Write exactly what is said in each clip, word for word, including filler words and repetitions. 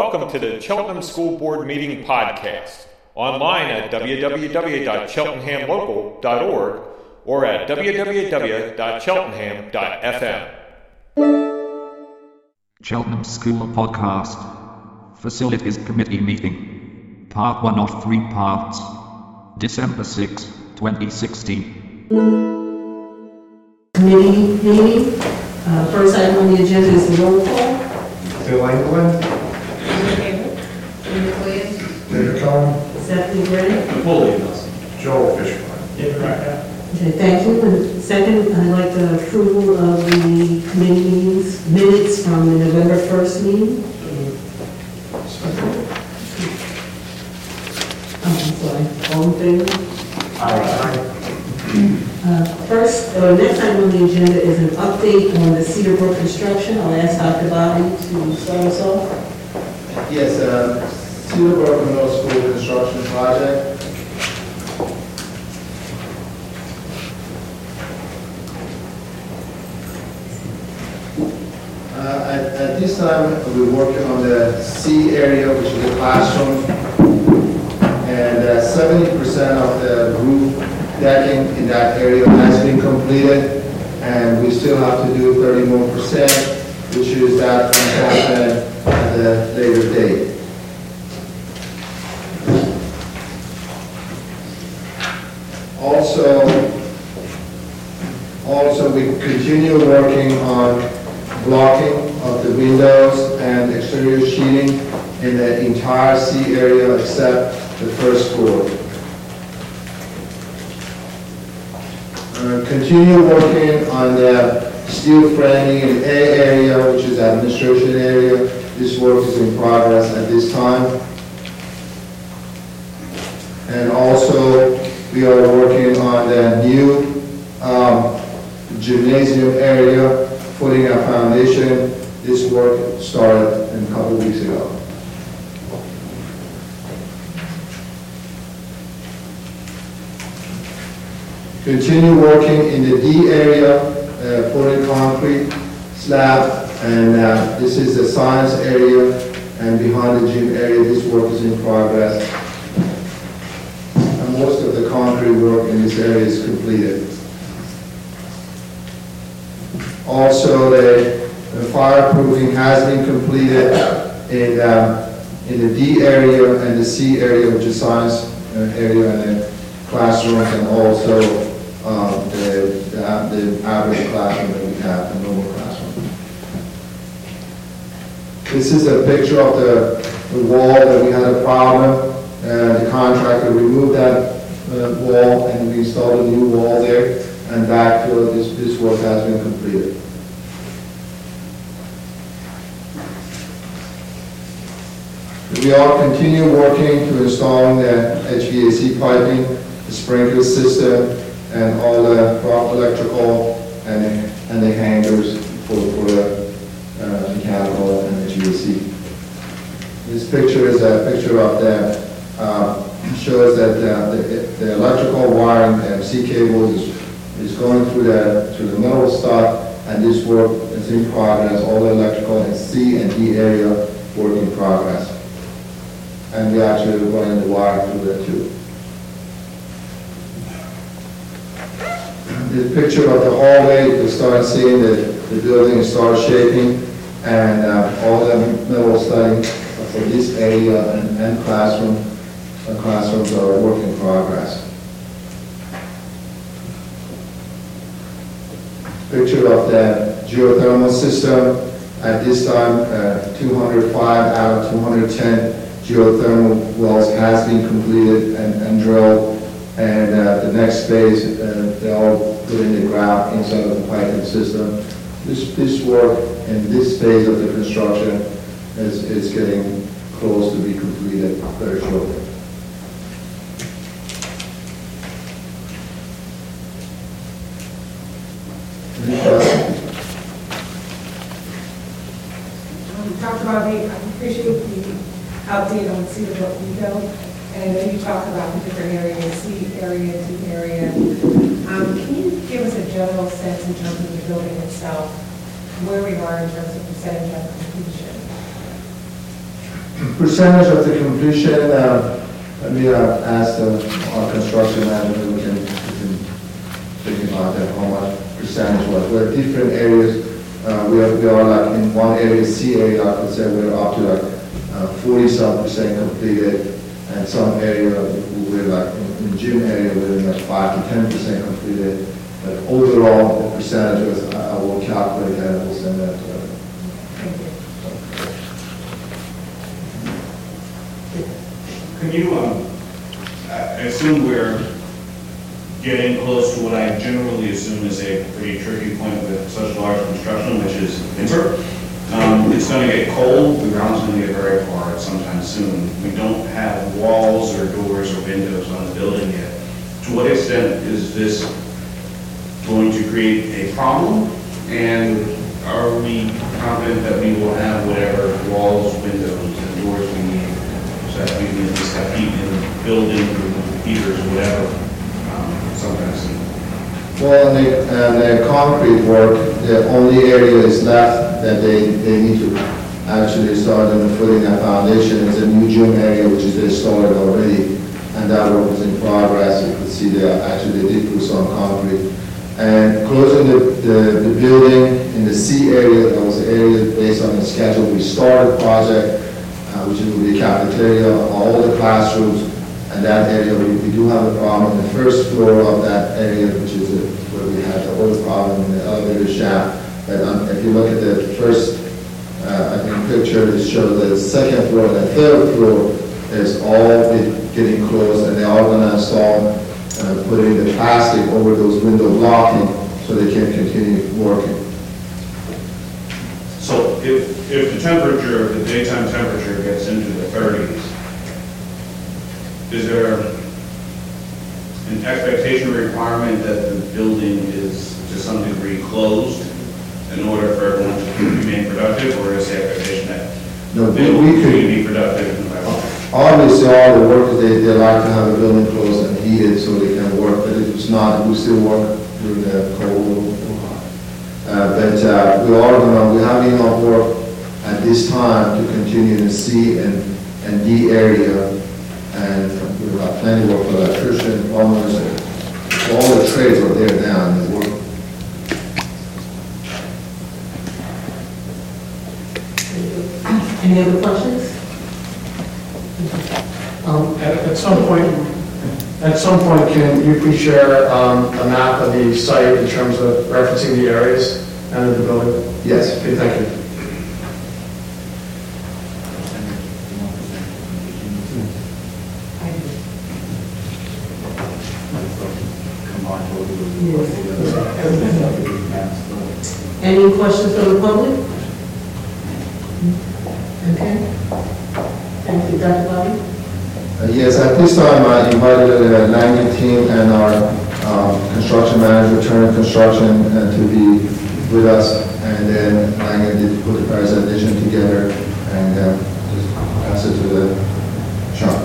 welcome to the Cheltenham School Board Meeting Podcast, online at w w w dot cheltenham local dot org or at w w w dot cheltenham dot f m. Cheltenham School Podcast Facilities Committee Meeting Part one of three parts, December sixth, twenty sixteen. Committee meeting. Uh, first item on the agenda is the roll call. Phil England, Linda Campbell. Linda Williams. Linda Cohen, Stephanie Gray. Joel Fishman. Okay, thank you. And second, I'd like the approval of the committee meetings, minutes from the November first meeting. Oh, I'm sorry. All in favor? Aye. Uh, First, uh, next item on the agenda is an update on the Cedar Brook construction. I'll ask Doctor Bobby to start us off. Yes, uh, Cedar Brook Middle School construction project. Uh, at, at this time, we're working on the C area, which is the classroom, and uh, seventy percent of the roof decking in that area has been completed, and we still have to do thirty more percent, which is that can happen at a later date. Also, also we continue working on blocking of the windows and exterior sheeting in the entire C area except the first floor. Uh, continue working on the steel framing in A area, which is administration area. This work is in progress at this time. And also, we are working on the new um, gymnasium area, putting a foundation. This work started a couple of weeks ago. Continue working in the D area, uh, pouring concrete slab, and uh, this is the science area, and behind the gym area, this work is in progress. And most of the concrete work in this area is completed. Also, the, the fireproofing has been completed in, uh, in the D area and the C area, which is science uh, area, and the classrooms, and also Um, the, the, the average classroom that we have, the normal classroom. This is a picture of the, the wall that we had a problem. Uh, the contractor removed that uh, wall, and we installed a new wall there, and backfill. This, this work has been completed. We are continue working to installing the H V A C piping, the sprinkler system, and all the electrical and, and the hangers for, for the uh, mechanical and the H V A C. This picture is a picture of the, uh, shows that uh, the, the electrical wiring, the M C cables is, is going through the, through the metal stuff, and this work is in progress. All the electrical in C and D area work in progress. And we actually running the wire through there too. The picture of the hallway, you can start seeing that the building start shaping, and uh, all the metal studding for this area and, and classroom, the classrooms are a work in progress. Picture of the geothermal system. At this time, uh, two hundred five out of two hundred ten geothermal wells has been completed and, and drilled. And uh, the next phase, uh, they all put in the ground inside of the piping system. This, this work in this phase of the construction is, is getting close to be completed very shortly. Any questions? Doctor Bobby, I appreciate the update on Cedar Brook window. And then you talk about the different areas, C area, D area. Um, can you give us a general sense in terms of the building itself, where we are in terms of percentage of completion? Percentage of the completion, uh, let me uh, ask uh, our construction manager, we can, we can think about that, how much percentage was. We're different areas, uh, we are, we are like in one area, C area, I could say we're up to like uh, forty some percent completed, and some area, we're like in, in gym area, we're like five to ten percent completed. But overall, the percentage was, I, I will calculate that and we'll send that to her. Can you, um, I assume we're getting close to what I generally assume is a pretty tricky point with such large construction, which is winter. Um, it's going to get cold, the ground's going to get very hard sometime soon. We don't have walls or doors or windows on the building yet. To what extent is this going to create a problem? And are we confident that we will have whatever walls, windows, and doors we need so that we can at least have heat in the building, or heaters, or whatever, um, sometime soon? Well, in the, uh, the concrete work, the only area is left that they, they need to actually start in the footing and foundation is a new gym area, which is they started already, and that work is in progress. You can see they actually they did put some concrete. And closing the, the, the building in the C area, that was the area based on the schedule. We started the project, uh, which will be cafeteria, all the classrooms, and that area, we, we do have a problem. The first floor of that area, which is a, where we had the oil problem in the elevator shaft. But um, if you look at the first, uh, I think picture, it shows the second floor and the third floor is all be getting closed, and they are going to install Uh, putting the plastic over those window blocking so they can continue working. So if, if the temperature, the daytime temperature gets into the thirties, is there an expectation or requirement that the building is to some degree closed in order for everyone to remain productive, or is the expectation that No, they will we could, be productive in the environment? obviously all the workers, they, they like to have a building closed and heated so they can work, but if it's not, we still work during the cold or hot. Uh, but uh, we are gonna, we have enough work at this time to continue to C and, and D area, and we've got plenty of work for electricians, plumbers, and all the trades are there now and they work. Any other questions? Um, At, at some point, at some point, can you please share um, a map of the site in terms of referencing the areas and of the building? Yes. Okay, thank you. Any questions from the public? Okay. Thank you, Doctor Bobby. Uh, Yes, at this time, I invited the Langley team and our um, construction manager, Turner Construction, uh, to be with us. And then Langley did put the presentation together and uh, just pass it to the Sean.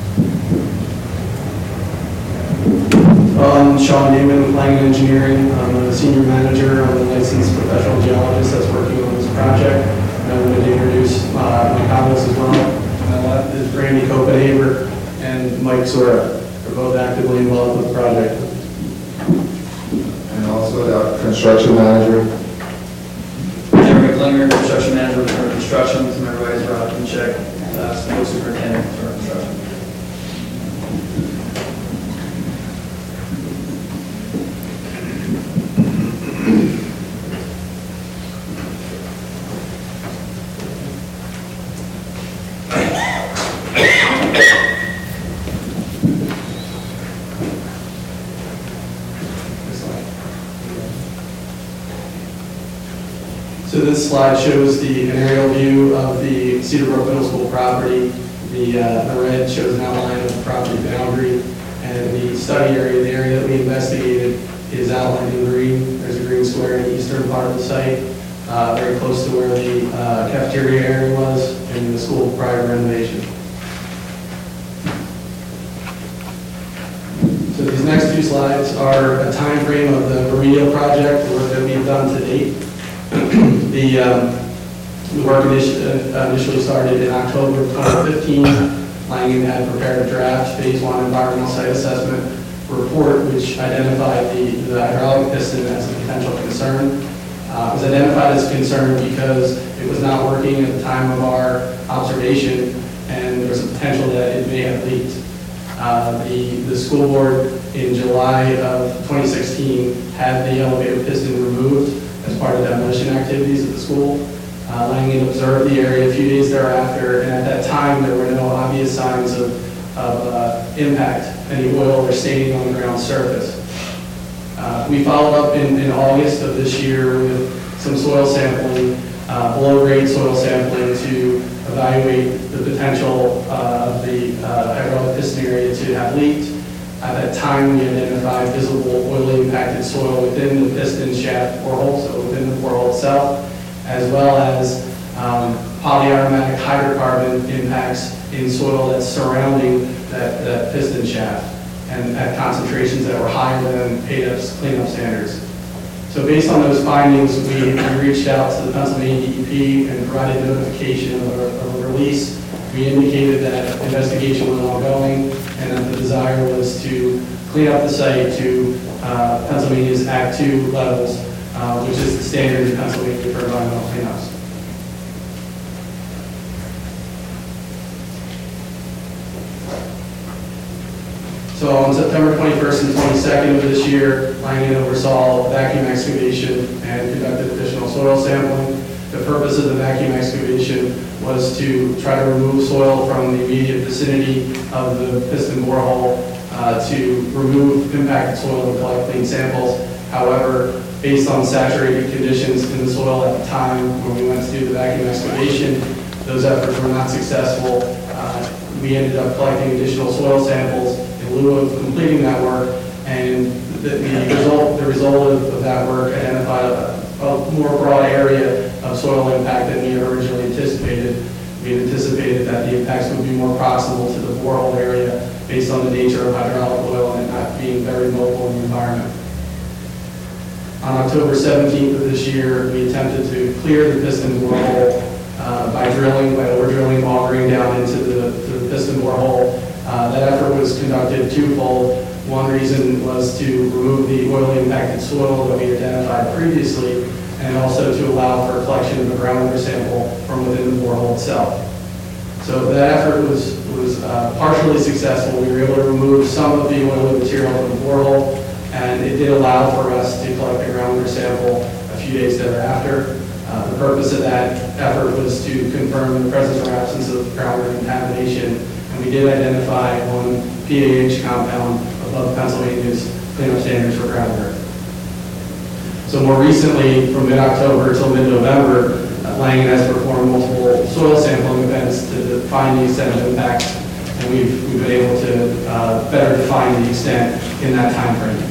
I'm Sean Newman, Langen Engineering. I'm a senior manager. I'm a licensed professional geologist that's working on this project. And I wanted to introduce uh, my colleagues as well. On my left is Randy Copenhaver and Mike Sora. They're both actively involved with the project. And also the construction manager. Jeremy Klinger, construction manager with Turner Construction. To my right is Rob Pinchek, uh, snow superintendent with Turner Construction. So this slide shows the an aerial view of the Cedar Brook Middle School property. The, uh, the red shows an outline of the property boundary, and the study area, the area that we investigated, is outlined in green. There's a green square in the eastern part of the site, uh, very close to where the uh, cafeteria area was in the school prior to renovation. So these next two slides are a time frame of the remedial project, the work that we've done to date. The, um, The work initi- uh, initially started in October of twenty fifteen. Langen had prepared a draft phase one environmental site assessment report, which identified the, the hydraulic piston as a potential concern. Uh, it was identified as a concern because it was not working at the time of our observation, and there was a potential that it may have leaked. Uh, the, the school board in July of twenty sixteen had the elevator piston removed as part of demolition activities at the school. Uh, Langen observed the area a few days thereafter, and at that time there were no obvious signs of, of uh, impact, any oil or staining on the ground surface. Uh, we followed up in, in August of this year with some soil sampling, uh, below-grade soil sampling to evaluate the potential uh, of the uh, hydraulic piston area to have leaked. At that time, we identified visible oily impacted soil within the piston shaft borehole, so within the borehole itself, as well as um, polyaromatic hydrocarbon impacts in soil that's surrounding that, that piston shaft, and at concentrations that were higher than P A D E P's cleanup standards. So based on those findings, we, we reached out to the Pennsylvania D E P and provided notification of a, of a release. We indicated that investigation was ongoing and that the desire was to clean up the site to uh, Pennsylvania's Act two levels, uh, which is the standard in Pennsylvania for environmental cleanups. So on September twenty-first and twenty-second of this year, Langen oversaw vacuum excavation and conducted additional soil sampling. The purpose of the vacuum excavation was to try to remove soil from the immediate vicinity of the piston borehole uh, to remove impacted soil and collect clean samples. However, based on saturated conditions in the soil at the time when we went to do the vacuum excavation, those efforts were not successful. Uh, we ended up collecting additional soil samples in lieu of completing that work, and the, the result the result of, of that work identified a, a more broad area of soil impact than we had originally anticipated. We had anticipated that the impacts would be more proximal to the borehole area based on the nature of hydraulic oil and it not being very mobile in the environment. On October seventeenth of this year, we attempted to clear the piston borehole uh, by drilling, by over-drilling, augering down into the, to the piston borehole. Uh, that effort was conducted twofold. One reason was to remove the oily impacted soil that we identified previously, and also to allow for collection of a groundwater sample from within the borehole itself. So that effort was, was uh, partially successful. We were able to remove some of the oily material from the borehole, and it did allow for us to collect a groundwater sample a few days thereafter. Uh, the purpose of that effort was to confirm the presence or absence of groundwater contamination, and we did identify one P A H compound above Pennsylvania's cleanup standards for groundwater. So more recently, from mid-October till mid-November, uh, Langen has performed multiple soil sampling events to define the extent of impact, and we've, we've been able to uh, better define the extent in that time frame.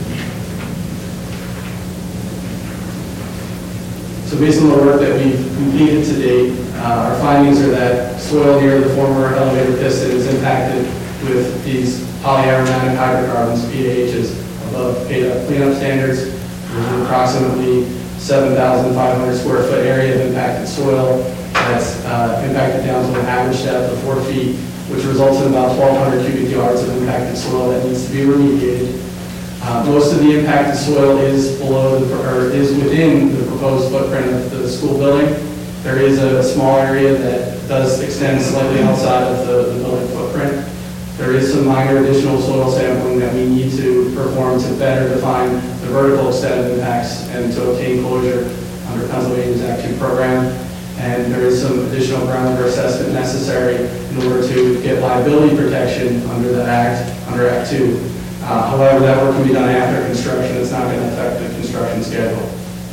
So based on the work that we've completed to date, uh, our findings are that soil near the former elevator piston is impacted with these polyaromatic hydrocarbons, P A Hs, above P A D E P cleanup standards. There's an approximately seven thousand five hundred square foot area of impacted soil that's uh, impacted down to an average depth of four feet, which results in about twelve hundred cubic yards of impacted soil that needs to be remediated. Uh, most of the impacted soil is below the, or is within the proposed footprint of the school building. There is a small area that does extend slightly outside of the, the building footprint. There is some minor additional soil sampling that we need to perform to better define the vertical extent of impacts and to obtain closure under Pennsylvania's Act two program. And there is some additional groundwater assessment necessary in order to get liability protection under the Act, under Act two. Uh, however, that work can be done after construction. It's not going to affect the construction schedule.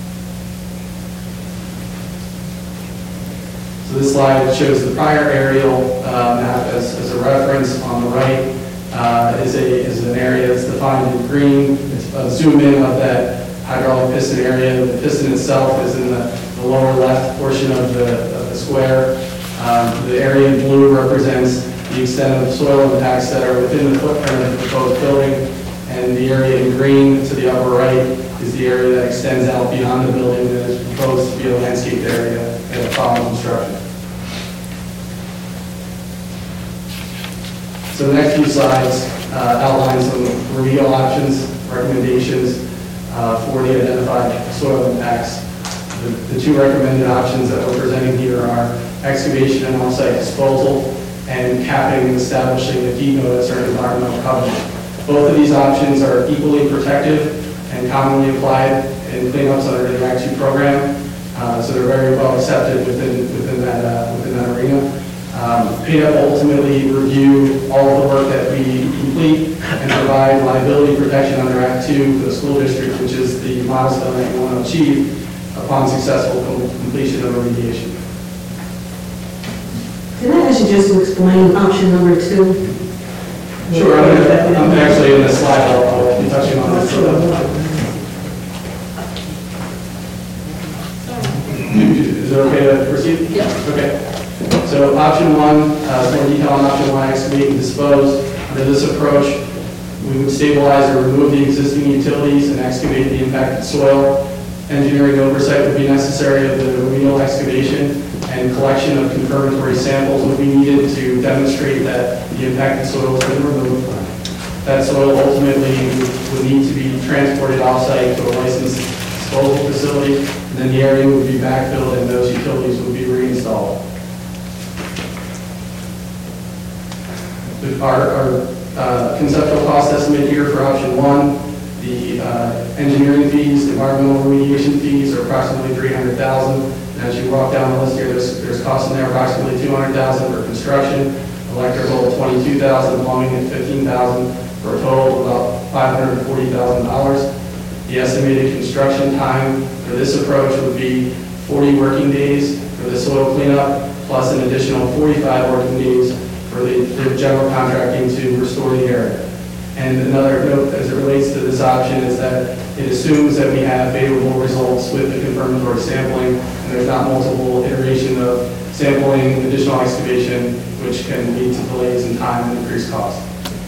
So this slide shows the prior aerial uh, map as, as a reference. On the right uh, is, a, is an area that's defined in green. It's a zoom in of that hydraulic piston area. The piston itself is in the, the lower left portion of the, of the square. Um, the area in blue represents the extent of soil impacts that are within the footprint of the proposed building, and the area in green to the upper right is the area that extends out beyond the building that is proposed to be a landscaped area at a following construction. So the next few slides uh, outline some remedial options, recommendations uh, for the identified soil impacts. The, the two recommended options that we're presenting here are excavation and on-site disposal and capping and establishing a deed notice or environmental covenant. Both of these options are equally protective and commonly applied in cleanups under the Act two program, uh, so they're very well accepted within within that uh, within that arena. Um, P A will ultimately review all of the work that we complete and provide liability protection under Act two for the school district, which is the milestone that we want to achieve upon successful completion of remediation. Can I ask you just to explain option number two? Sure, I'm, gonna, I'm actually in this slide, I'll, I'll be touching on this. Is it okay to proceed? Yeah. Okay. So option one, uh, more detail on option one, excavate and dispose. Under this approach, we would stabilize or remove the existing utilities and excavate the impacted soil. Engineering oversight would be necessary of the remedial excavation, and collection of confirmatory samples would be needed to demonstrate that the impacted soil has been removed. That soil ultimately would need to be transported off-site to a licensed disposal facility, and then the area would be backfilled and those utilities would be reinstalled. Our, our uh, conceptual cost estimate here for option one, the uh, engineering fees, environmental remediation fees are approximately three hundred thousand dollars. As you walk down the list here, there's, there's costs in there approximately two hundred thousand dollars for construction, electrical twenty-two thousand dollars, plumbing at fifteen thousand dollars, for a total of about five hundred forty thousand dollars. The estimated construction time for this approach would be forty working days for the soil cleanup, plus an additional forty-five working days for the, the general contracting to restore the area. And another note as it relates to this option is that it assumes that we have favorable results with the confirmatory sampling, and there's not multiple iteration of sampling, additional excavation, which can lead to delays in time and increased cost.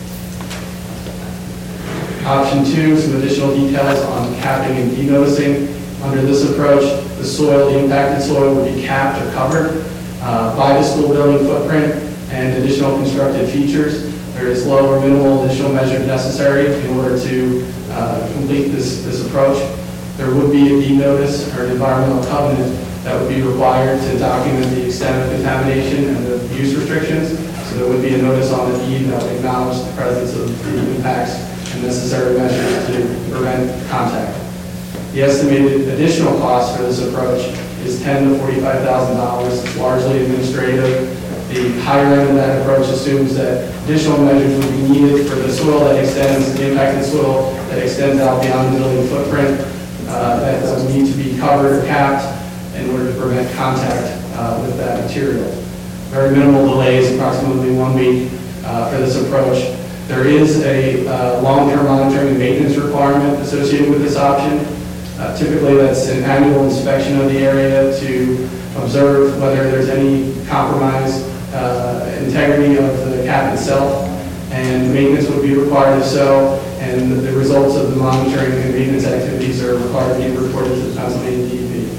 Option two, some additional details on capping and denoticing. Under this approach, the soil, the impacted soil would be capped or covered uh, by the school building footprint and additional constructed features. There is low or minimal additional measure necessary in order to uh, complete this, this approach. There would be a deed notice or an environmental covenant that would be required to document the extent of contamination and the use restrictions. So there would be a notice on the deed that would acknowledge the presence of the impacts and necessary measures to prevent contact. The estimated additional cost for this approach is ten thousand to forty-five thousand dollars. It's largely administrative. The higher end of that approach assumes that additional measures would be needed for the soil that extends, the impacted soil that extends out beyond the building footprint, uh, that would need to be covered or capped in order to prevent contact uh, with that material. Very minimal delays, approximately one week uh, for this approach. There is a uh, long-term monitoring and maintenance requirement associated with this option. Uh, typically, that's an annual inspection of the area to observe whether there's any compromise uh, integrity of the cap itself, and maintenance would be required if so, and the results of the monitoring and maintenance activities are required to be reported to the Pennsylvania D E P.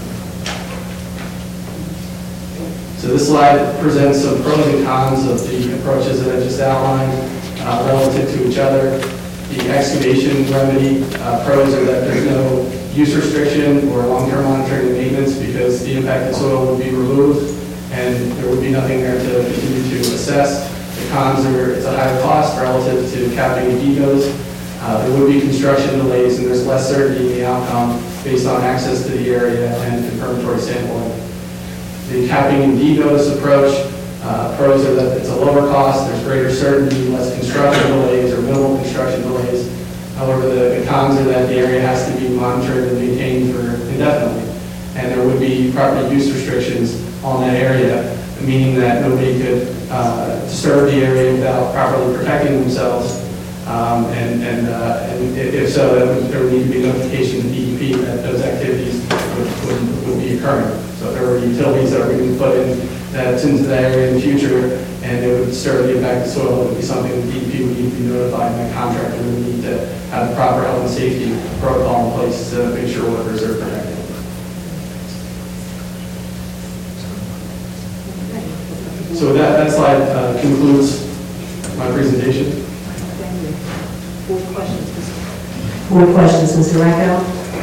So this slide presents some pros and cons of the approaches that I just outlined uh, relative to each other. The excavation remedy uh, pros are that there's no use restriction or long-term monitoring and maintenance because the impacted soil would be removed and there would be nothing there to continue to assess. The cons are it's a higher cost relative to capping and decodes. Uh, there would be construction delays and there's less certainty in the outcome based on access to the area and confirmatory sampling. The capping and denotice approach, uh, pros are that it's a lower cost, there's greater certainty, less construction delays or minimal construction delays. However, the, the cons are that the area has to be monitored and maintained for indefinitely. And there would be property use restrictions on that area, meaning that nobody could uh, disturb the area without properly protecting themselves. Um, and and, uh, and if so, then would, there would need to be notification to D E P that those activities would, would, would be occurring. So if there were utilities that were being put in that's into the area in the future, and it would disturb the impacted soil, it would be something the D E P would need to be notified, and the contractor would need to have the proper health and safety protocol in place to make sure workers are protected. So that, that slide uh, concludes my presentation. Thank you. Four questions, Mister Four questions, Mister Racco.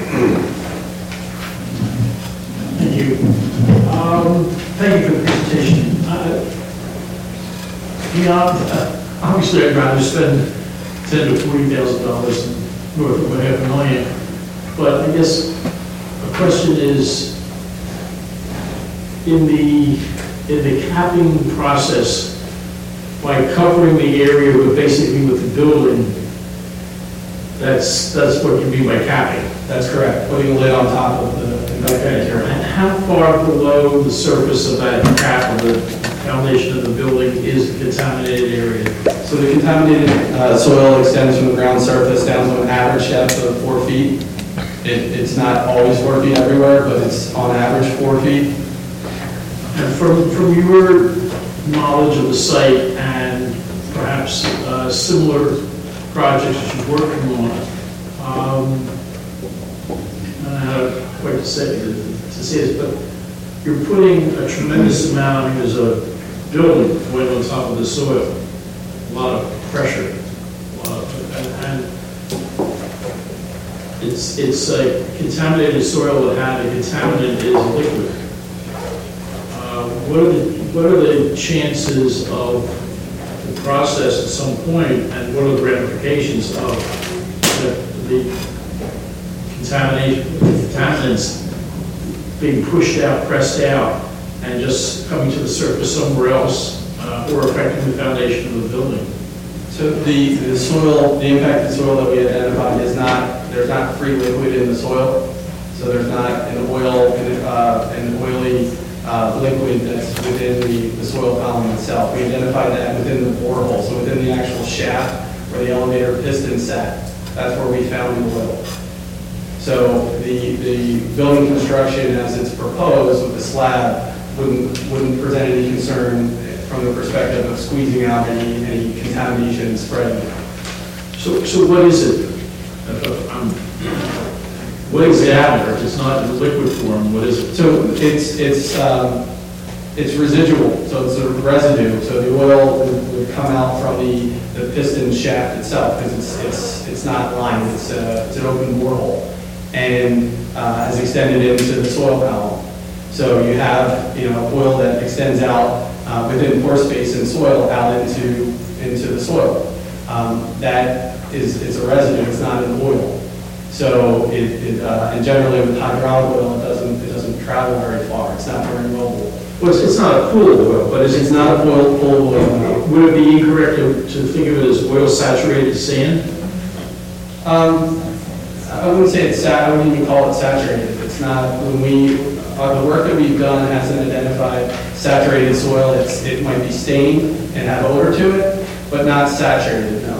Thank you. Um, thank you for the presentation. Uh, you know, uh, obviously I'd rather spend ten to forty thousand dollars north of a half a million, but I guess the question is, in the in the capping process, by covering the area with basically with the building, that's that's what you mean by capping. That's correct, putting a lid on top of the Okay. And how far below the surface of that cap of the foundation of the building is the contaminated area? So the contaminated uh, soil extends from the ground surface down to an average depth of four feet. It, it's not always four feet everywhere, but it's on average four feet. And from, from your knowledge of the site and perhaps uh, similar projects that you're working on, um, I don't know how to, quite to say, to say this, but you're putting a tremendous amount, I mean, there's a building going on top of the soil, a lot of pressure, a lot of, and, and it's, it's a contaminated soil that had a contaminant is liquid. Uh, what are the, what are the chances of the process at some point, and what are the ramifications of the, the contamination, contaminants being pushed out, pressed out, and just coming to the surface somewhere else, uh, or affecting the foundation of the building? So the, the soil, the impacted soil that we identified is not, there's not free liquid in the soil. So there's not an oil, uh, an oily uh, liquid that's within the, the soil column itself. We identified that within the borehole, so within the actual shaft where the elevator piston sat. That's where we found the oil. So the, the building construction as it's proposed with the slab wouldn't, wouldn't present any concern from the perspective of squeezing out any, any contamination and spreading. So, so what is it? Uh, um, what is the adder? If it's not in liquid form, what is it? So it's, it's, um, it's residual, so it's a residue. So the oil would, would come out from the, the piston shaft itself because it's, it's, it's not lined, it's, a, it's an open borehole, and uh, has extended into the soil column. So you have, you know, oil that extends out uh, within pore space in soil out into into the soil. Um, that is, it's a residue. It's not an oil. So it, it uh, and generally with hydraulic oil, it doesn't it doesn't travel very far. It's not very mobile. Well, it's, it's not a pool of oil, but is It's it not a pool pool of oil. No. Would it be incorrect to, to think of it as oil saturated sand? Um, I wouldn't say it's sat. I wouldn't even call it saturated. It's not. When we uh, the work that we've done hasn't identified saturated soil. It's it might be stained and have odor to it, but not saturated. No.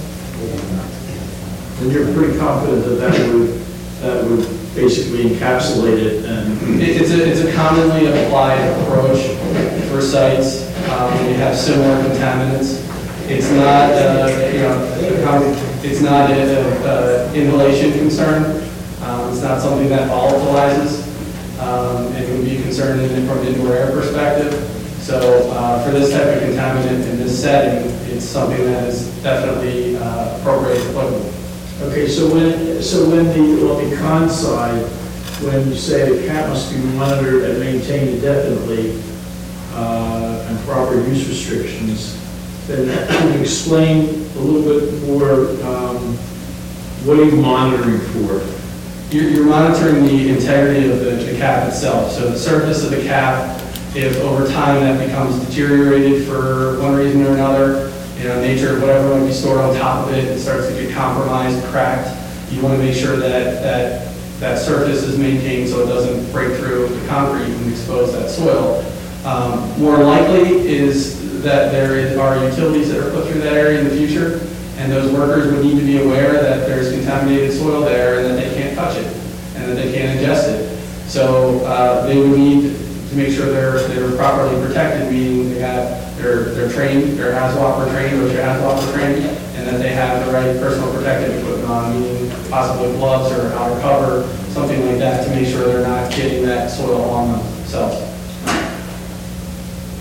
And you're pretty confident that that would that would basically encapsulate it and. It, it's a it's a commonly applied approach for sites um, when you have similar contaminants. It's not uh, you know it's not an inhalation concern. Um, it's not something that volatilizes. Um, it would be concerned in, from an indoor air perspective. So uh, for this type of contaminant in this setting, it's something that is definitely uh, appropriate and applicable. Okay, so when so when the on the con side, when you say the cap must be monitored and maintained indefinitely, uh, and proper use restrictions, then can you explain a little bit more? Um, what are you monitoring for? You're, you're monitoring the integrity of the, the cap itself. So the surface of the cap, if over time that becomes deteriorated for one reason or another, you know, nature, whatever might be stored on top of it, it starts to get compromised, cracked. You want to make sure that that, that surface is maintained so it doesn't break through the concrete and expose that soil. Um, more likely is that there is, are utilities that are put through that area in the future, and those workers would need to be aware that there's contaminated soil there and that they can't touch it and that they can't ingest it. So uh, they would need to make sure they're they're properly protected, meaning they have they're they're trained, they're ASWAP trained, or they're ASWAP trained, and that they have the right personal protective equipment on, meaning possibly gloves or outer cover, something like that, to make sure they're not getting that soil on themselves.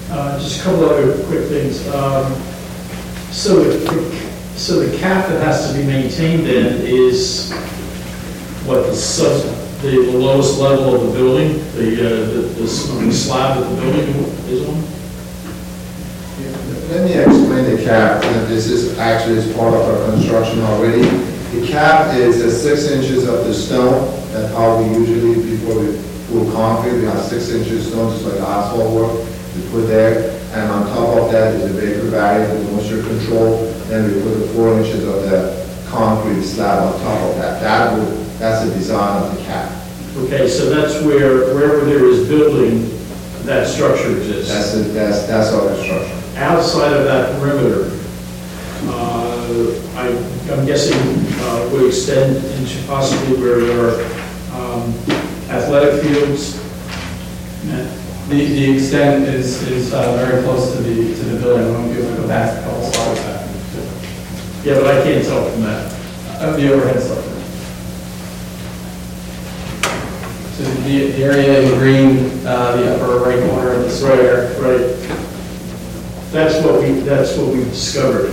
Uh, Just a couple other quick things. Um, So the, so the cap that has to be maintained then is what, the sub, the the lowest level of the building, the, uh, the the slab that the building is on? Let me explain the cap, and this is actually is part of our construction already. The cap is the six inches of the stone, that's how we usually, before we pour concrete, we have six inches stone, just like asphalt work, we put there. And on top of that is a vapor barrier with moisture control. Then we put the four inches of the concrete slab on top of that. That would, that's the design of the cap. Okay, so that's where, wherever there is building, that structure exists. That's, the, that's, that's our construction. Outside of that perimeter, uh, I, I'm guessing uh, would extend into possibly where there are um, athletic fields. The, the extent is, is uh, very close to the, to the building. I won't be able to go back a couple slides back. Yeah, but I can't tell from that. Of the overhead stuff. So the, the area in green, uh, the upper right corner of the square. Right, right. That's what we, that's what we discovered.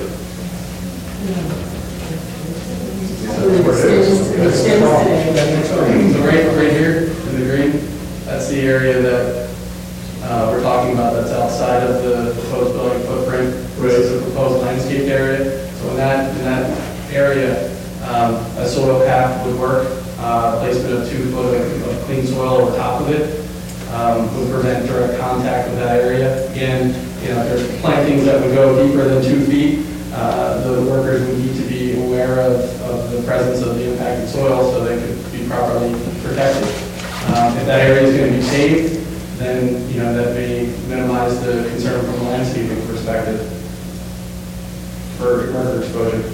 So right, right here in the green, that's the area that uh, we're talking about. That's outside of the proposed building footprint. This is a proposed landscape area. So in that in that area, um, a soil cap would work. Uh, placement of two foot of, of clean soil over top of it um, would prevent direct contact with that area. Again, you know, there's plantings that would go deeper than two feet. Uh, the workers would need to be aware of, of the presence of the impacted soil so they could be properly protected. Um, if that area is going to be saved, then you know that may minimize the concern from a landscaping perspective for worker exposure.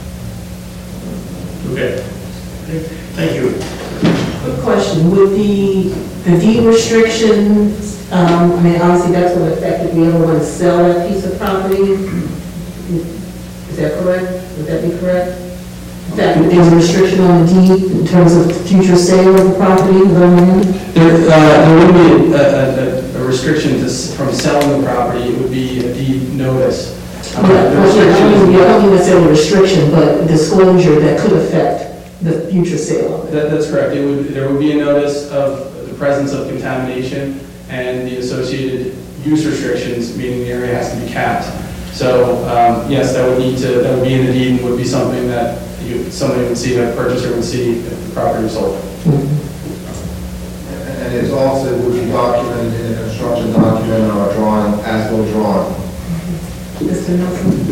Okay. Thank you. Quick question, with the, the deed restrictions, um, I mean, obviously that's going to affect if we ever want to sell that piece of property. Is that correct? Would that be correct? In fact, there's a restriction on the deed in terms of future sale of the property, the land? There, uh, there would be a, a, a restriction to, s- from selling the property. It would be a deed notice. Uh, Yeah, the well, yeah, I restriction mean, is- I don't mean necessarily a restriction, but disclosure that could affect the future sale of it. That, that's correct. It would, there would be a notice of the presence of contamination and the associated use restrictions, meaning the area has to be capped. So, um, yes, that would need to, that would be in the deed and would be something that you, somebody would see, a purchaser would see if the property was sold. And it's also would be documented in the construction document or drawing, as well drawn. Mister Nelson?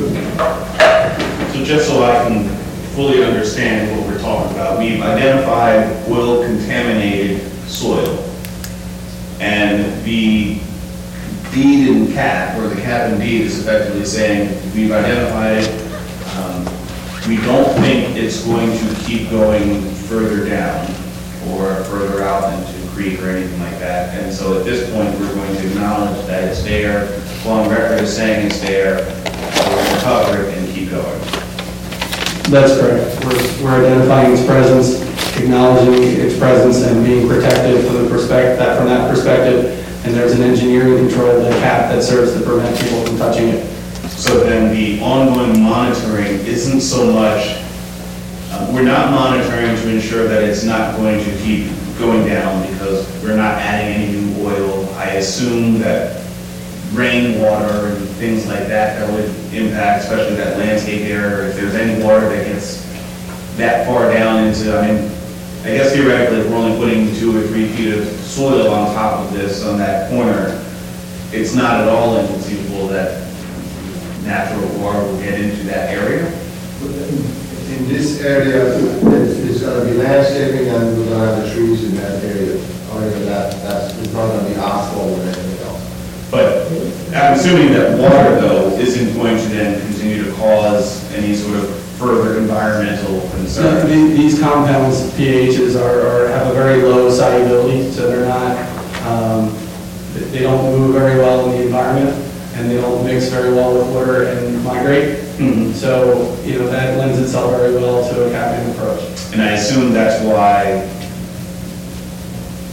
So just so I can fully understand what we're talking about, we've identified oil contaminated soil. And the deed and cap, or the cap and deed is effectively saying, we've identified it, um, we don't think it's going to keep going further down or further out into creek or anything like that. And so at this point, we're going to acknowledge that it's there, on record is saying it's there, we're going to cover it and keep going. That's correct. We're, we're identifying its presence, acknowledging its presence, and being protected from the perspective, that from that perspective. And there's an engineering control of the cap that serves to prevent people from touching it. So then the ongoing monitoring isn't so much, uh, we're not monitoring to ensure that it's not going to keep going down because we're not adding any new oil. I assume that rainwater and things like that that would impact, especially that landscape area, if there's any water that gets that far down into, I mean, I guess theoretically, if we're only putting two or three feet of soil on top of this on that corner, it's not at all inconceivable that natural water will get into that area. In this area, it's, it's going to be landscaping and we're going to have the trees in that area. Other than that, that's, it's not going to be asphalt or anything else. But I'm assuming that water, though, isn't going to then continue to cause any sort of further environmental So concern. the- these compounds, pHs, are, are, have a very low solubility, so they're not, um, they don't move very well in the environment, and they don't mix very well with water and migrate. Mhm. So, you know, that lends itself very well to a capping approach. And I assume that's why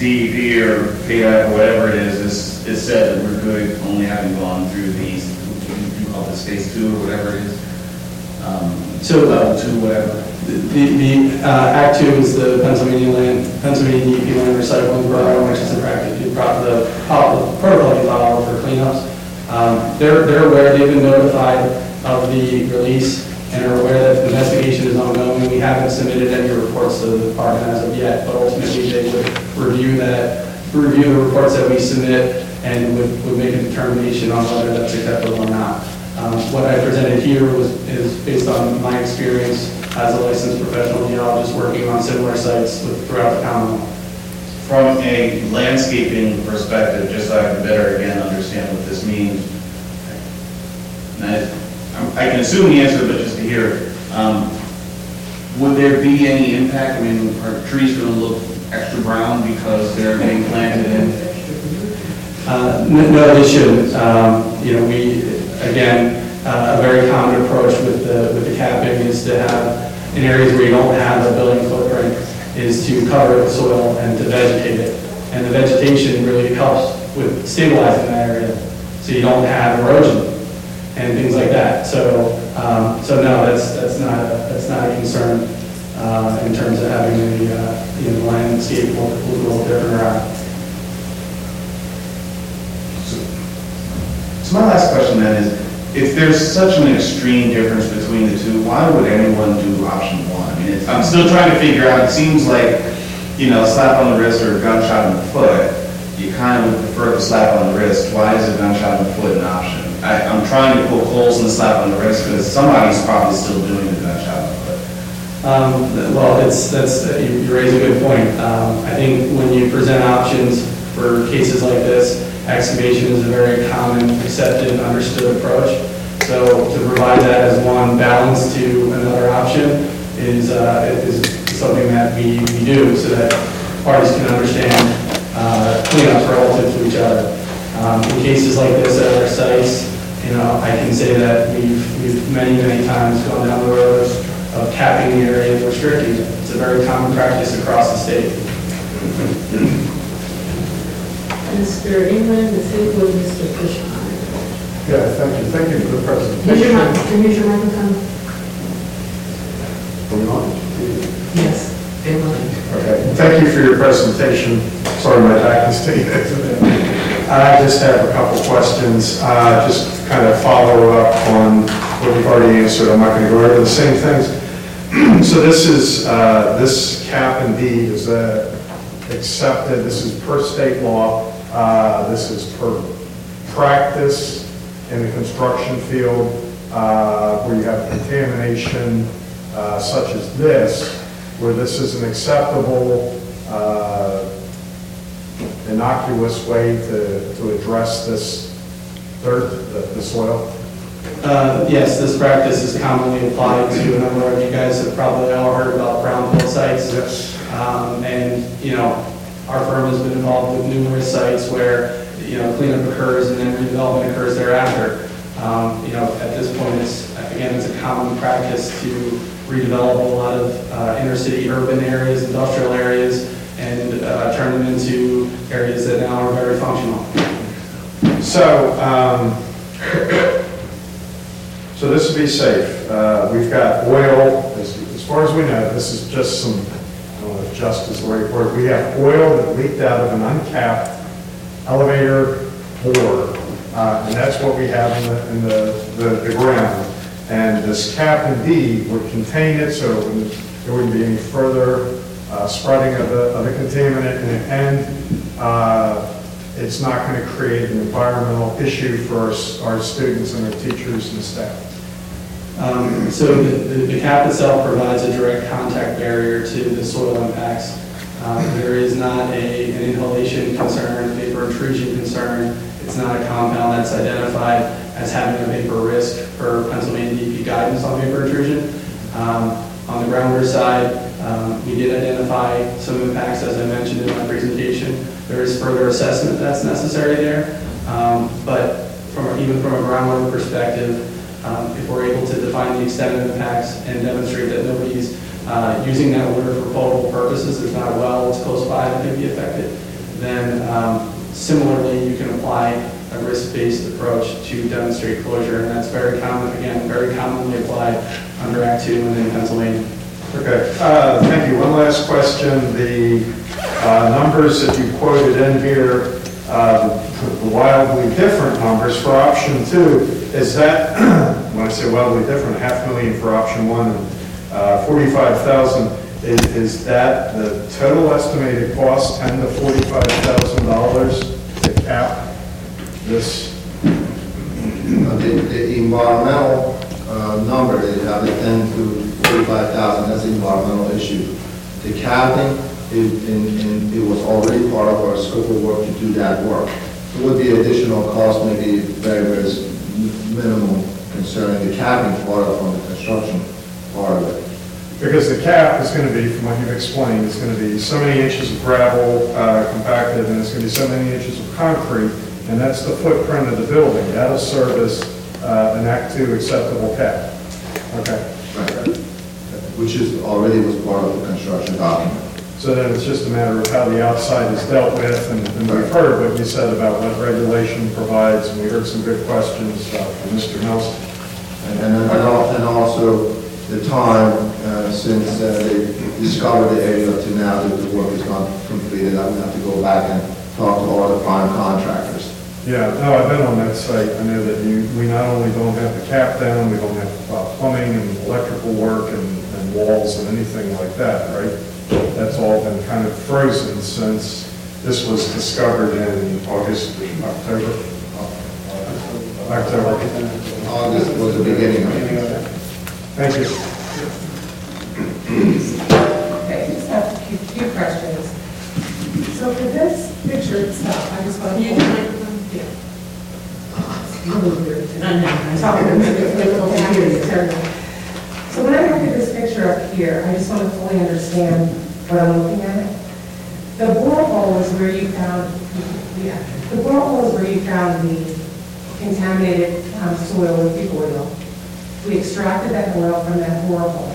D E P or P A or whatever it is, is, is said that we're good only having gone through these, you call this phase two or whatever it is. Um, So, level two, whatever. The, the uh, Act Two is the Pennsylvania land, Pennsylvania D E P land recycling program, which is in practice the, pro- the pol- protocol you follow for cleanups. Um, they're they're aware, they've been notified of the release and are aware that the investigation is ongoing. We haven't submitted any reports to the department as of yet, but ultimately they would review that, review the reports that we submit and would, would make a determination on whether that's acceptable or not. Um, what I presented here was is based on my experience as a licensed professional geologist working on similar sites with, throughout the Commonwealth. From a landscaping perspective, just so I can better again understand what this means, and I, I can assume the answer, but just to hear, um, would there be any impact? I mean, are trees going to look extra brown because they're being planted in? Uh, no, no, they shouldn't. Um, you know, we, again, uh, a very common approach with the, with the capping is to have, in areas where you don't have a building footprint, is to cover the soil and to vegetate it. And the vegetation really helps with stabilizing that area, so you don't have erosion and things like that. So, um, so no, that's that's not a, that's not a concern uh, in terms of having the uh, you know, the landscape look, look a little different around. So my last question then is, if there's such an extreme difference between the two, why would anyone do option one? I mean, it's, I'm still trying to figure out, it seems like, you know, a slap on the wrist or a gunshot in the foot, you kind of would prefer the slap on the wrist. Why is a gunshot in the foot an option? I, I'm trying to poke holes in the slap on the wrist because somebody's probably still doing the gunshot in the foot. Um, well, it's, that's, uh, you, you raise a good point. Um, I think when you present options for cases like this, excavation is a very common, accepted, understood approach. So to provide that as one balance to another option is, uh, is something that we, we do so that parties can understand uh, cleanups relative to each other. Um, in cases like this at our sites, you know, I can say that we've, we've many, many times gone down the road of capping the area and restricting it. It's a very common practice across the state. Mister England, the same with Mister Fishman. Yeah, thank you. Thank you for the presentation. Use your mic- Can you use your microphone? Are we on? Yes. They will. Okay. Thank you for your presentation. Sorry, my back is to you. I just have a couple questions. Uh, just kind of follow up on what you've already answered. I'm not going to go over the same things. So this is uh, this cap and deed is uh, accepted. This is per state law. Uh, this is per practice in the construction field uh, where you have contamination uh, such as this, where this is an acceptable, uh, innocuous way to, to address this dirt, the, the soil? Uh, yes, this practice is commonly applied to a number of you guys have probably all heard about brownfield sites. Yes. Um, and, you know, our firm has been involved with numerous sites where, you know, cleanup occurs and then redevelopment occurs thereafter. Um, you know, at this point, it's, again, it's a common practice to redevelop a lot of uh, inner city urban areas, industrial areas, and uh, turn them into areas that now are very functional. So, um, so this would be safe. Uh, we've got oil, as, as far as we know, this is just some, I don't know if just is the right word. We have oil that leaked out of an uncapped elevator bore, uh, and that's what we have in the, in the, the, the ground. And this cap and deed would contain it, so it wouldn't, there wouldn't be any further uh, spreading of the, of the contaminant, and, and uh, it's not going to create an environmental issue for our, our students and our teachers and staff. Um, so the, the, the cap itself provides a direct contact barrier to the soil impacts. Um, there is not a, an inhalation concern, vapor intrusion concern. It's not a compound that's identified as having a vapor risk for Pennsylvania D E P guidance on vapor intrusion. Um, on the groundwater side, um, we did identify some impacts, as I mentioned in my presentation. There is further assessment that's necessary there, um, but from a, even from a groundwater perspective, um, if we're able to define the extent of impacts and demonstrate that nobody's uh, using that water for potable purposes, there's not a well that's close by that may be affected, then um, similarly you can apply a risk-based approach to demonstrate closure, and that's very common, again, very commonly applied under Act Two and in Pennsylvania. Okay, uh, thank you. One last question. The uh, numbers that you quoted in here, uh, the wildly different numbers for option two, is that, when I say wildly different, half million for option one and uh, forty-five thousand, is, is that the total estimated cost, ten to forty-five thousand dollars to cap this? Uh, The the environmental uh, number, they have the ten to forty-five thousand, that's the environmental issue. The capping, it, in, in, it was already part of our scope of work to do that work. There would be additional cost, maybe very, very minimal concerning the capping part of on the construction part of it. Because the cap is going to be, from what you've explained, it's going to be so many inches of gravel uh, compacted, and it's going to be so many inches of concrete, and that's the footprint of the building. That'll serve as uh, an Act Two acceptable cap. Okay. Right. Which is already was part of the construction document. So then it's just a matter of how the outside is dealt with, and, and we've heard what you said about what regulation provides, and we heard some good questions uh, from Mister Nelson. And, and, and, al- and also the time uh, since uh, they discovered the area to now that the work is not completed, I'm going to have to go back and talk to all the prime contractors. Yeah, no, I've been on that site. I know that you, we not only don't have the cap down, we don't have uh, plumbing and electrical work and, and walls and anything like that, right? That's all been kind of frozen since this was discovered in August, October. October. August was the beginning of it. Thank you. Okay, I just have a few, few questions. So for this picture itself, I just want to. Yeah. So when I look at this picture up here, I just want to fully understand what I'm looking at. The borehole is where you found, yeah, the borehole is where you found the contaminated um, soil with the oil. We extracted that oil from that borehole.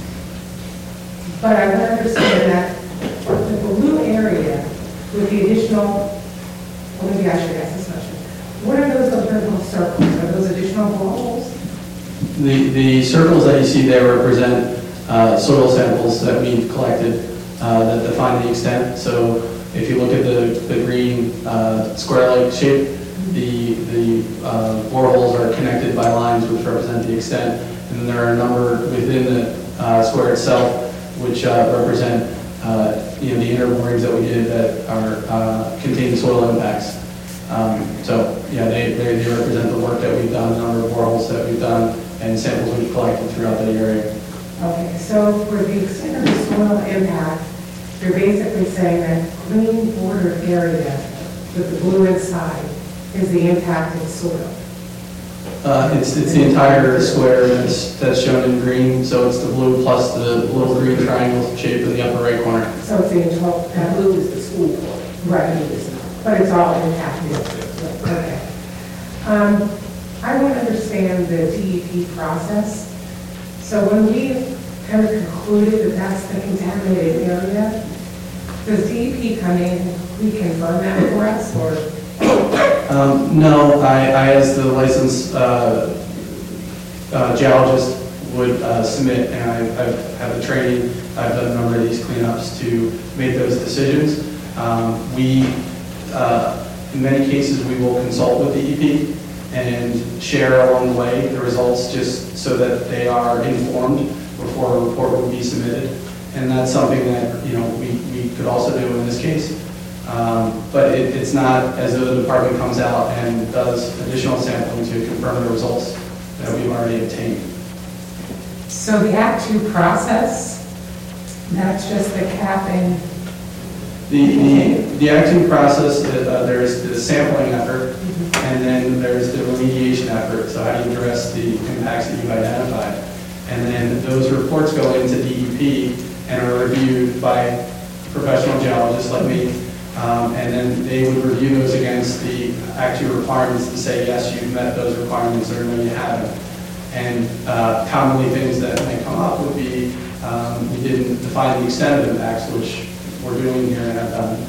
But I want to understand that the blue area with the additional, well, maybe I should ask this question. What are those other little circles? Are those additional boreholes? The, the circles that you see there represent uh, soil samples that we've collected uh, that define the extent. So if you look at the, the green uh, square-like shape, the, the uh, boreholes are connected by lines which represent the extent. And then there are a number within the uh, square itself which uh, represent uh, you know, the inner borings that we did that are uh, contain soil impacts. Um, so yeah, they, they, they represent the work that we've done, the number of boreholes that we've done, and samples we've collected throughout that area. Okay, so for the extent of the soil impact, you're basically saying that green border area with the blue inside is the impacted soil. Uh, it's it's the entire square that's that's shown in green, so it's the blue plus the little green triangle shape in the upper right corner. So it's the entire, that blue is the school board. Right, but it's all impacted. Okay. Um, I want to understand the D E P process. So when we kind of concluded that that's the contaminated area, does D E P come in and reconfirm that for us, or? Um, no, I, I, as the licensed uh, uh, geologist, would uh, submit, and I, I've had the training, I've done a number of these cleanups to make those decisions. Um, we, uh, in many cases, we will consult with the E P and share along the way the results just so that they are informed before a report would be submitted. And that's something that, you know, we, we could also do in this case. Um, but it, it's not as though the department comes out and does additional sampling to confirm the results that we've already obtained. So the Act Two process, that's just the capping. The, the, the Act Two process, uh, there's the sampling effort, mm-hmm. and then there's the remediation effort. So how do you address the impacts that you've identified? And then those reports go into D E P and are reviewed by professional geologists like me. Um, and then they would review those against the Act Two requirements to say, yes, you've met those requirements, or no, you haven't. And uh, commonly things that may come up would be, um, we didn't define the extent of impacts, which we're doing here and have done.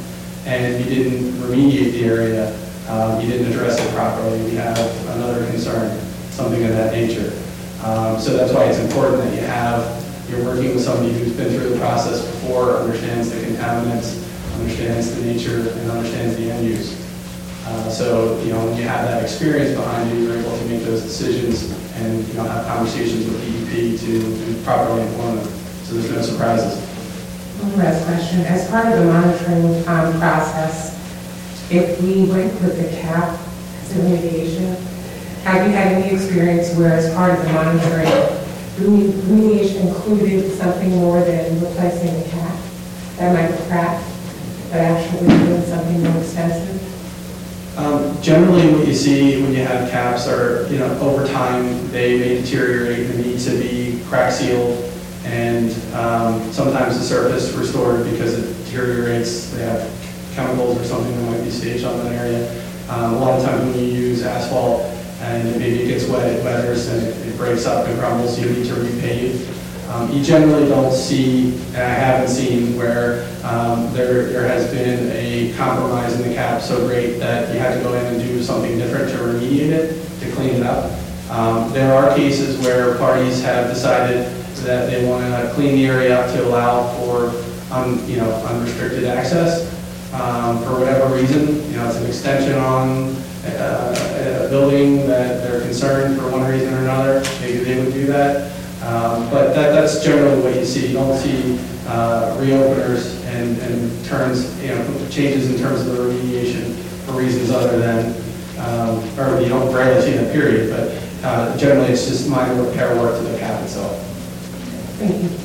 and you didn't remediate the area, um, you didn't address it properly, we have another concern, something of that nature. Um, so that's why it's important that you have, you're working with somebody who's been through the process before, understands the contaminants, understands the nature, and understands the end use. Uh, so, you know, when you have that experience behind you, you're able to make those decisions and, you know, have conversations with D E P to, to properly inform them. So there's no surprises. One last question. As part of the monitoring um, process, if we went with the cap as a remediation, have you had any experience where as part of the monitoring, remediation included something more than replacing the cap that might have cracked, but actually doing something more extensive? Um, generally, what you see when you have caps are, you know, over time they may deteriorate and need to be crack sealed, and um, sometimes the surface restored because it deteriorates. They have chemicals or something that might be staged on that area. Um, a lot of times when you use asphalt and maybe it gets wet, it weathers and it, it breaks up and crumbles, you need to repave. Um, you generally don't see, and I haven't seen, where um, there, there has been a compromise in the cap so great that you had to go in and do something different to remediate it, to clean it up. Um, there are cases where parties have decided that they want to clean the area up to allow for un, you know, unrestricted access. Um, for whatever reason, you know, it's an extension on uh, a building that they're concerned for one reason or another, maybe they would do that. Um, but that, that's generally what you see. You don't see uh, reopeners and, and turns, you know, changes in terms of the remediation for reasons other than, um, or you don't rarely see that period, but uh, generally it's just minor repair work to the cap itself. Thank you.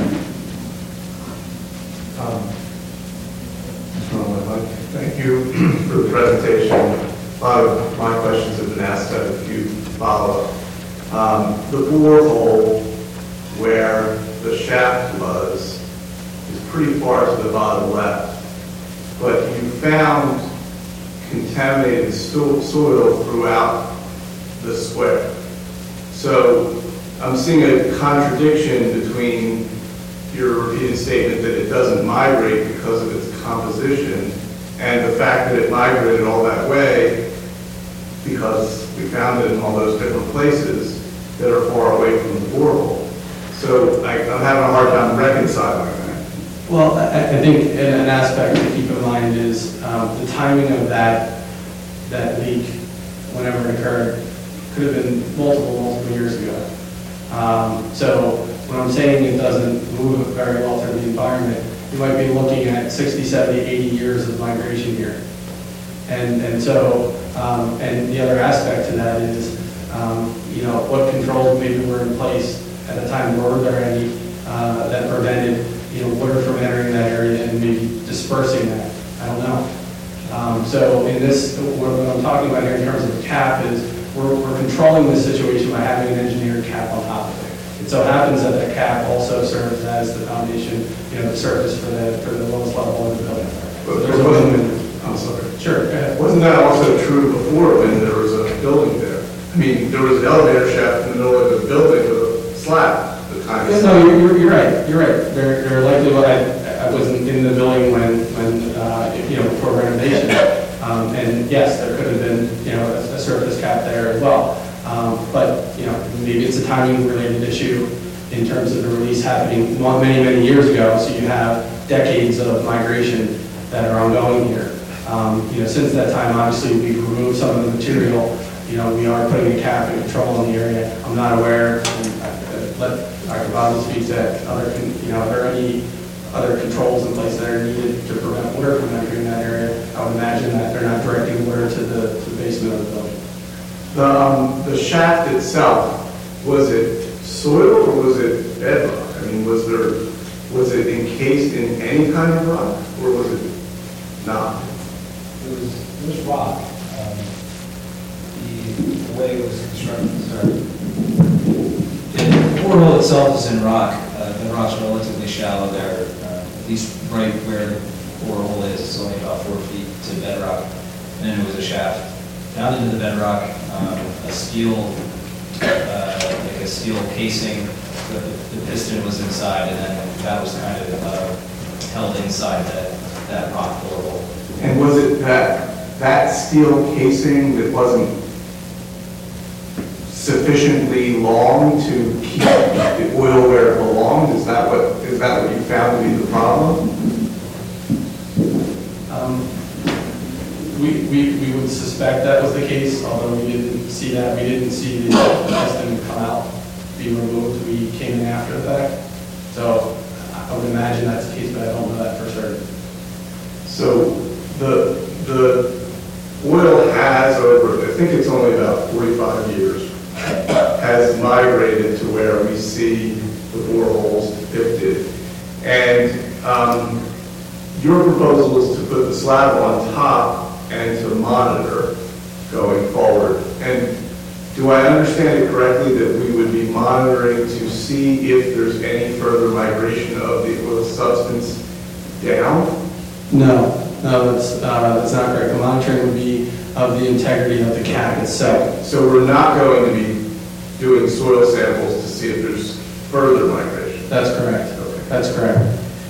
Um, Thank you for the presentation. A lot of my questions have been asked. I have a few follow-up. Um, the borehole where the shaft was is pretty far to the bottom left, but you found contaminated so soil throughout the square. So I'm seeing a contradiction between your repeated statement that it doesn't migrate because of its composition and the fact that it migrated all that way because we found it in all those different places that are far away from the borehole. So I, I'm having a hard time reconciling that. Well, I, I think an aspect to keep in mind is um, the timing of that that leak, whenever it occurred, could have been multiple, multiple years ago. Um, so when I'm saying it doesn't move very well through the environment, you might be looking at sixty, seventy, eighty years of migration here. And, and so, um, and the other aspect to that is, um, you know, what controls maybe were in place at the time, were there any uh, that prevented, you know, water from entering that area and maybe dispersing that? I don't know. Um, so in this, what I'm talking about here in terms of the cap is we're, we're controlling the situation by having an engineered cap on top of it. It so happens that that cap also serves as the foundation, you know, the surface for the, for the lowest level of the building. But there wasn't, I'm sorry. Sure, go ahead. Wasn't that also true before when there was a building there? I mean, there was an elevator shaft in the middle of the building with a slab at the time. Yeah, no, you're, you're, you're right. You're right. They're, they're likely. Well, I, I wasn't in the building when, when uh, you know, before renovation. Um, and yes, there could have been, you know, a, a surface cap there as well. Um, but you know, maybe it's a timing-related issue in terms of the release happening many, many years ago. So you have decades of migration that are ongoing here. Um, you know, since that time, obviously, we've removed some of the material. You know, we are putting a cap and control in the area. I'm not aware, and I, I let Doctor Boswell speak to other, you know, are there any other controls in place that are needed to prevent water from entering that area? I would imagine that they're not directing water to the, to the basement of the building. The, um, the shaft itself, was it soil or was it bedrock? I mean, was there, was it encased in any kind of rock or was it not? It was, it was rock. Um, the, the way it was constructed, sorry. The borehole itself is in rock. Uh, the rock's relatively shallow there, uh, at least right where the borehole is. It's only about four feet to bedrock. And then it was a shaft down into the bedrock, um, a steel, uh, like a steel casing. The, the piston was inside, and then that was kind of uh, held inside that, that rock borehole. And was it that, that steel casing that wasn't sufficiently long to keep the oil where it belonged? Is that what, is that what you found to be the problem? Um, We, we, we would suspect that was the case, although we didn't see that. We didn't see the piston come out, be removed. We came in after the fact. So I would imagine that's the case, but I don't know that for certain. So the, the oil has over, I think it's only about forty-five years, has migrated to where we see the boreholes depicted. And um, your proposal is to put the slab on top and to monitor going forward. And do I understand it correctly that we would be monitoring to see if there's any further migration of the oil substance down? No, no, that's, uh, that's not correct. The monitoring would be of the integrity of the cap itself. So we're not going to be doing soil samples to see if there's further migration? That's correct. Okay. That's correct.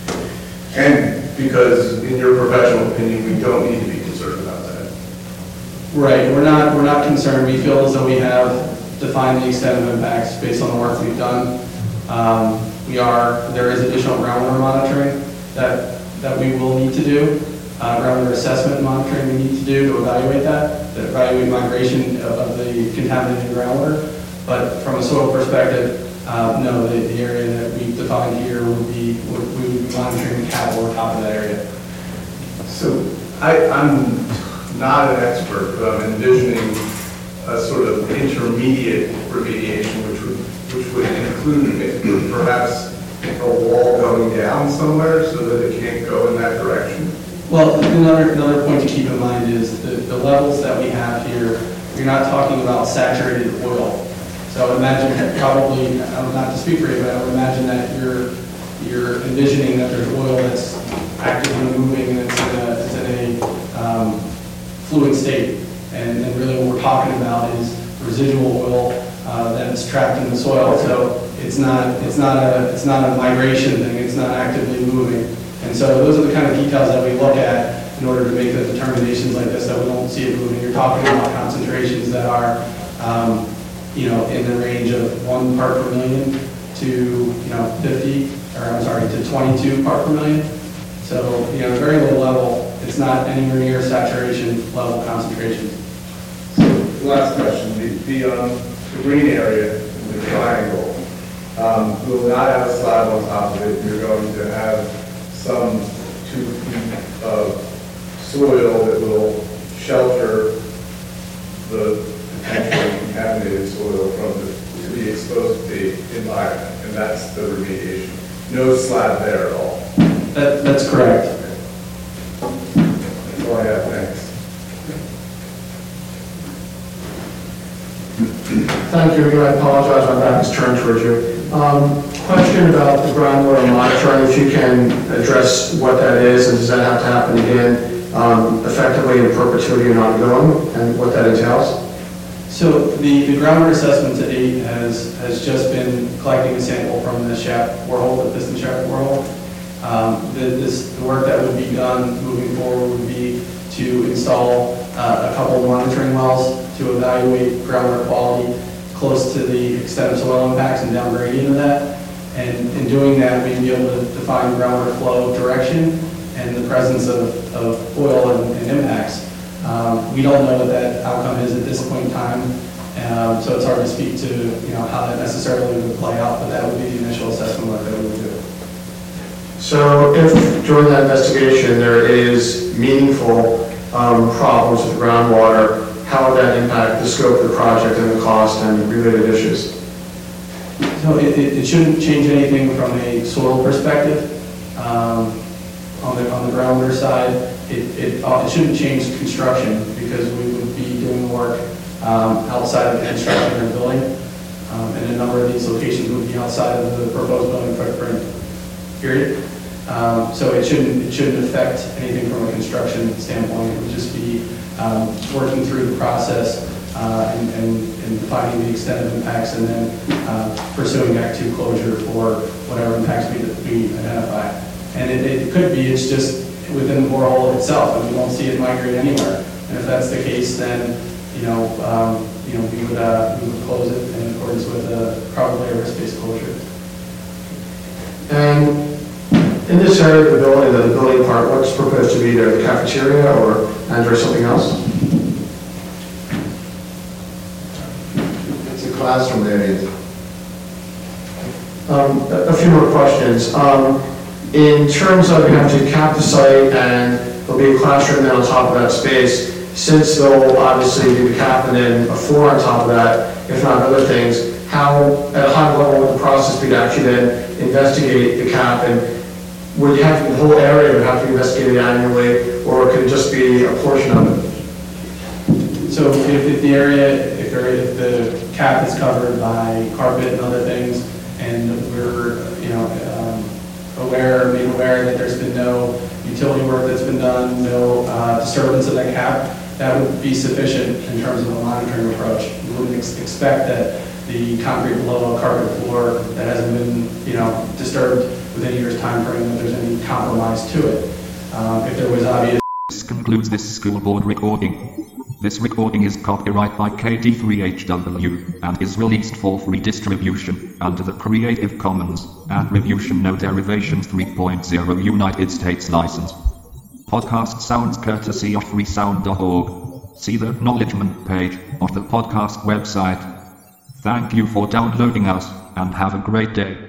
And because in your professional opinion, we don't need to be concerned about that. Right, we're not, we're not concerned. We feel as though we have defined the extent of impacts based on the work we've done. Um, we are, there is additional groundwater monitoring that, that we will need to do. Uh, groundwater assessment monitoring we need to do to evaluate that, to evaluate migration of, of the contaminated groundwater. But from a soil perspective, uh, no, the, the area that we've defined here would be, would, we would be monitoring the cap over top of that area. So I, I'm not an expert, but I'm envisioning a sort of intermediate remediation, which would, which would include perhaps a wall going down somewhere so that it can't go in that direction. Well, another, another point to keep in mind is the, the levels that we have here, you're not talking about saturated oil. So I would imagine that probably, uh, not to speak for you, but I would imagine that you're, you're envisioning that there's oil that's actively moving and it's in a, it's in a um, fluid state. And, and really what we're talking about is residual oil uh, that's trapped in the soil. So it's not, it's not a, it's not a migration thing, it's not actively moving. And so those are the kind of details that we look at in order to make the determinations like this, that we don't see it moving. You're talking about concentrations that are, um, you know, in the range of one part per million to, you know, fifty, or I'm sorry, to twenty-two part per million. So, you know, very low level. It's not anywhere near saturation level concentrations. So, last question. The, the, um, the green area, the triangle, um, will not have a slab on top of it. You're going to have some two feet of soil that will shelter the potentially contaminated soil from the, to be exposed to the environment, and that's the remediation. No slab there at all. That, that's correct. That's all I have, thanks. Thank you. I apologize, my back is turned towards you. Um, question about the groundwater monitoring, if you can address what that is, and does that have to happen again, um, effectively in perpetuity and ongoing, and what that entails? So the, the groundwater assessment to date has, has just been collecting a sample from the shaft borehole, the piston shaft borehole. Um, the, this, the work that would be done moving forward would be to install uh, a couple monitoring wells to evaluate groundwater quality close to the extent of soil impacts and down gradient of that. And in doing that, we'd be able to define groundwater flow direction and the presence of, of oil and, and impacts. Um, we don't know what that outcome is at this point in time, um, so it's hard to speak to, you know, how that necessarily would play out, but that would be the initial assessment work that we would do. So if during that investigation there is meaningful um, problems with groundwater, how would that impact the scope of the project and the cost and related issues? So it, it, it shouldn't change anything from a soil perspective. Um, on the on the groundwater side, it, it, uh, it shouldn't change construction because we would be doing work um, outside of the construction of the building. Um, and a number of these locations would be outside of the proposed building footprint, period. Um, so it shouldn't, it shouldn't affect anything from a construction standpoint. It would just be um, working through the process uh, and, and, and defining the extent of impacts and then uh, pursuing Act two closure for whatever impacts we, we identify. And it, it could be, it's just, within the borehole itself, and we won't see it migrate anywhere. And if that's the case, then, you know, um, you know, we would, uh, we would close it in accordance with the probably a risk-based closure. And in this area of the building, the building part, what's proposed to be there, the cafeteria or, and or something else? It's a classroom area. Um, a, a few more questions. Um, in terms of you have to cap the site and there'll be a classroom then on top of that space, since there'll obviously be the cap and then a floor on top of that, if not other things, how, at a high level, would the process be to actually then investigate the cap, and would you have, the whole area would have to be investigated annually, or could it just be a portion of it? So if, if the area, if, there, if the cap is covered by carpet and other things, and we're, you know, um, aware, made aware that there's been no utility work that's been done, no uh, disturbance of that cap, that would be sufficient in terms of a monitoring approach. We wouldn't ex expect that the concrete below a carpet floor that hasn't been, you know, disturbed within a year's time frame, that there's any compromise to it. Um, if there was obvious... This concludes this school board recording. This recording is copyright by K D three H W and is released for free distribution under the Creative Commons Attribution No Derivations three point oh United States license. Podcast sounds courtesy of freesound dot org. See the acknowledgement page of the podcast website. Thank you for downloading us, and have a great day.